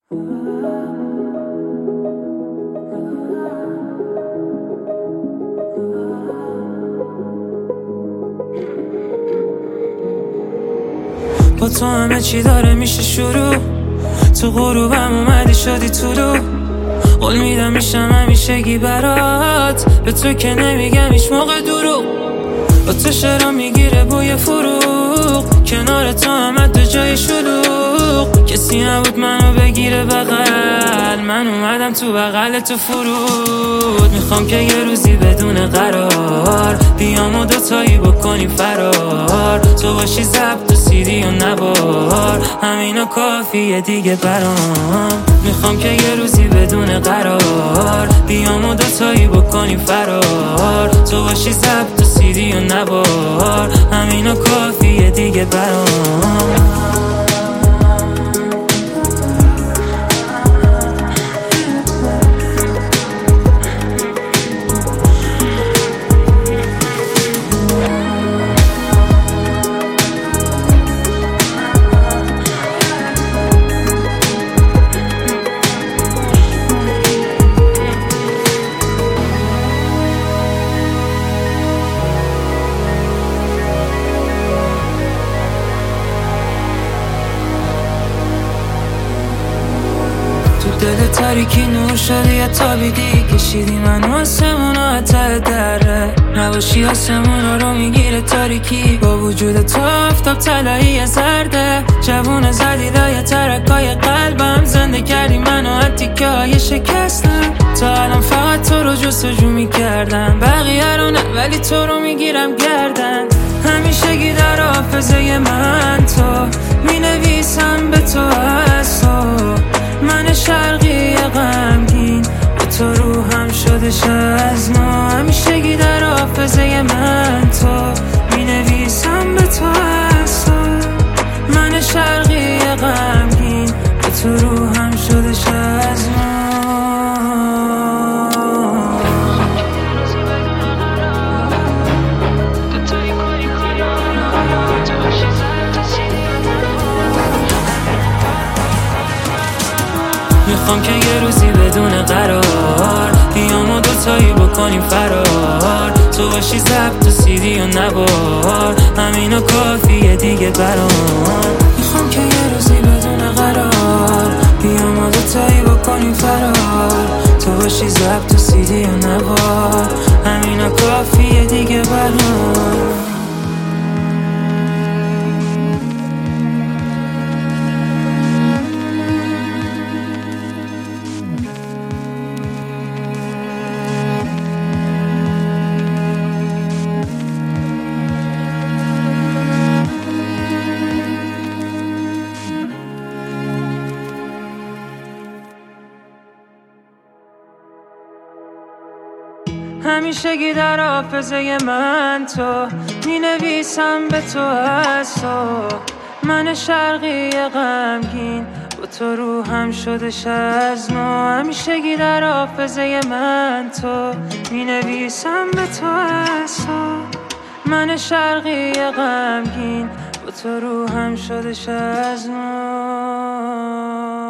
با تو همه چی داره میشه شروع، تو غروبم اومدی شدی طلوع. قول میدم میشم همیشگی برات، به تو که نمیگم هیچ موقع دروغ. با تو شعرام میگیره بوی فروغ، کنار تو همه دو جای شلوغ. کسی نبود منو بگیره بغل، من اومدم تو بغل تو فرود. میخوام که یه روزی بدون قرار بیام و دوتایی بکنیم فرار. تو باشی ضبط و سیدی و نوار، همینو کافیه دیگه برام. میخوام که یه روزی بدون قرار بیام و دوتایی بکنیم فرار. تو باشی ضبط و سیدی و نوار، همینو کافیه دیگه برام. دل تاریکی نور شدی یا تابیدی، کشیدی منو آسمونا حتی دره. نباشی آسمونا رو میگیره تاریکی، با وجود تو آفتاب طلایی زرده. جوون زدی لای ترکای قلبم، زنده کردی منو از تیکه های شکستم. تا الان فقط تو رو جستجو میکردم، بقیه رو نه ولی تو رو میگیرم گردن. همیشگی در حافظه من تو مینویسم به تو از تو. من شرقی غمگین با تو روحم شدش از نو. همیشگی در حافظه من تو مینویسم به تو از تو. من شرقی غمگین با تو روحم شدش از نو. میخوام که یه روزی بدون قرار بیام و دوتایی بکنیم فرار. تو باشی ضبط و سیدی و نوار، همینو کافیه دیگه برام. میخوام که یه روزی بدون قرار بیام و دوتایی بکنیم فرار. تو باشی ضبط و سیدی و نوار، همینو کافیه دیگه برام. همیشگی در حافظه من تو مینویسم به تو از تو. من شرقی غمگین با تو روحم شدش از نو. همیشگی در حافظه من تو مینویسم به تو از تو. من شرقی غمگین با تو روحم شدش از نو.